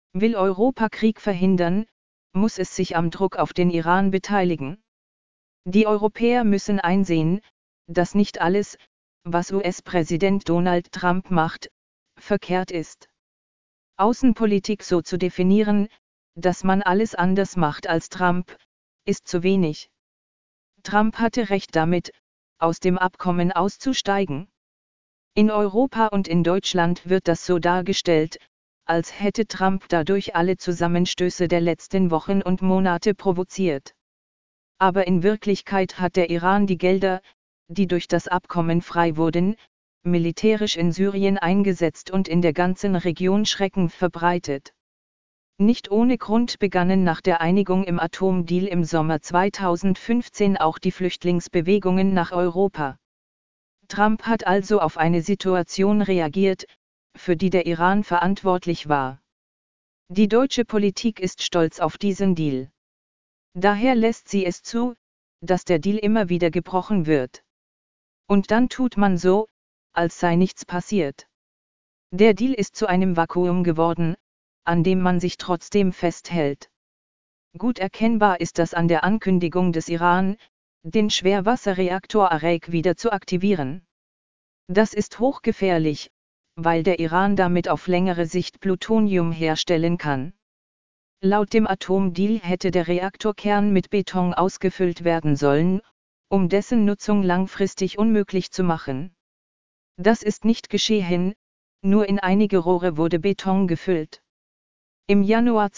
Will Europa Krieg verhindern, muss es sich am Druck auf den Iran beteiligen. Die Europäer müssen einsehen, dass nicht alles, was US-Präsident Donald Trump macht, verkehrt ist. Außenpolitik so zu definieren, dass man alles anders macht als Trump, ist zu wenig. Trump hatte recht damit, aus dem Abkommen auszusteigen. In Europa und in Deutschland wird das so dargestellt, als hätte Trump dadurch alle Zusammenstöße der letzten Wochen und Monate provoziert. Aber in Wirklichkeit hat der Iran die Gelder, die durch das Abkommen frei wurden, militärisch in Syrien eingesetzt und in der ganzen Region Schrecken verbreitet. Nicht ohne Grund begannen nach der Einigung im Atomdeal im Sommer 2015 auch die Flüchtlingsbewegungen nach Europa. Trump hat also auf eine Situation reagiert, für die der Iran verantwortlich war. Die deutsche Politik ist stolz auf diesen Deal. Daher lässt sie es zu, dass der Deal immer wieder gebrochen wird. Und dann tut man so, als sei nichts passiert. Der Deal ist zu einem Vakuum geworden, an dem man sich trotzdem festhält. Gut erkennbar ist das an der Ankündigung des Iran, den Schwerwasserreaktor Areik wieder zu aktivieren. Das ist hochgefährlich, weil der Iran damit auf längere Sicht Plutonium herstellen kann. Laut dem Atomdeal hätte der Reaktorkern mit Beton ausgefüllt werden sollen, um dessen Nutzung langfristig unmöglich zu machen. Das ist nicht geschehen, nur in einige Rohre wurde Beton gefüllt. Im Januar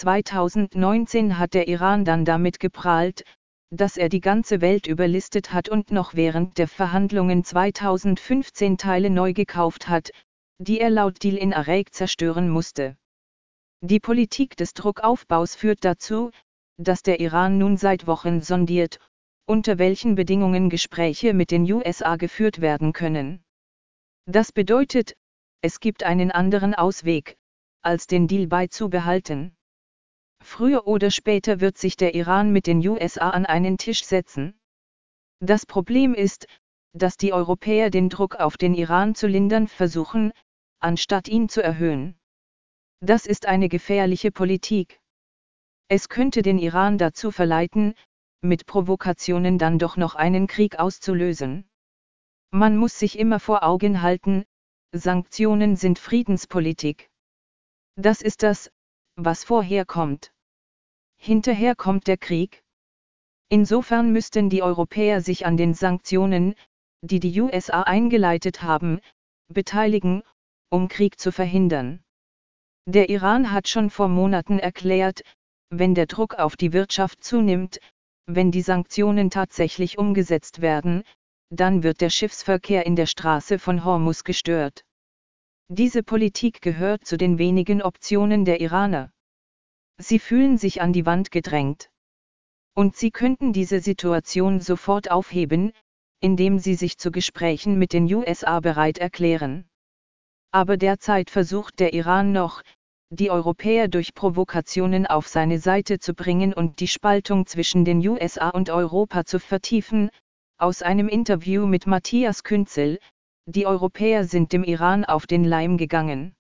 2019 hat der Iran dann damit geprahlt, dass er die ganze Welt überlistet hat und noch während der Verhandlungen 2015 Teile neu gekauft hat, die er laut Deal in Areik zerstören musste. Die Politik des Druckaufbaus führt dazu, dass der Iran nun seit Wochen sondiert, unter welchen Bedingungen Gespräche mit den USA geführt werden können. Das bedeutet, es gibt einen anderen Ausweg, als den Deal beizubehalten. Früher oder später wird sich der Iran mit den USA an einen Tisch setzen. Das Problem ist, dass die Europäer den Druck auf den Iran zu lindern versuchen, anstatt ihn zu erhöhen. Das ist eine gefährliche Politik. Es könnte den Iran dazu verleiten, mit Provokationen dann doch noch einen Krieg auszulösen. Man muss sich immer vor Augen halten, Sanktionen sind Friedenspolitik. Das ist das, was vorher kommt. Hinterher kommt der Krieg. Insofern müssten die Europäer sich an den Sanktionen, die die USA eingeleitet haben, beteiligen, um Krieg zu verhindern. Der Iran hat schon vor Monaten erklärt, wenn der Druck auf die Wirtschaft zunimmt, wenn die Sanktionen tatsächlich umgesetzt werden, dann wird der Schiffsverkehr in der Straße von Hormuz gestört. Diese Politik gehört zu den wenigen Optionen der Iraner. Sie fühlen sich an die Wand gedrängt. Und sie könnten diese Situation sofort aufheben, indem sie sich zu Gesprächen mit den USA bereit erklären. Aber derzeit versucht der Iran noch, die Europäer durch Provokationen auf seine Seite zu bringen und die Spaltung zwischen den USA und Europa zu vertiefen. Aus einem Interview mit Matthias Künzel: Die Europäer sind dem Iran auf den Leim gegangen.